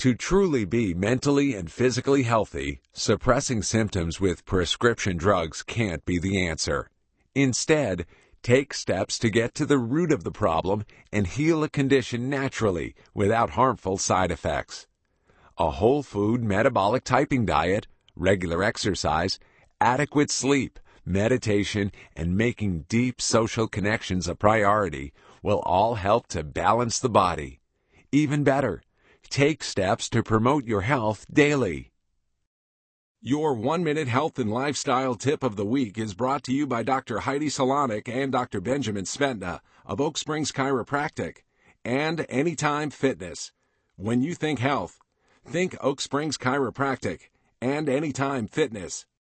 To truly be mentally and physically healthy, suppressing symptoms with prescription drugs can't be the answer. Instead, take steps to get to the root of the problem and heal a condition naturally without harmful side effects. A whole food metabolic typing diet, regular exercise, adequate sleep, meditation, and making deep social connections a priority will all help to balance the body. Even better, take steps to promote your health daily. Your 1-minute health and lifestyle tip of the week is brought to you by Dr. Heidi Salonik and Dr. Benjamin Sventna of Oak Springs Chiropractic and Anytime Fitness. When you think health, think Oak Springs Chiropractic and Anytime Fitness.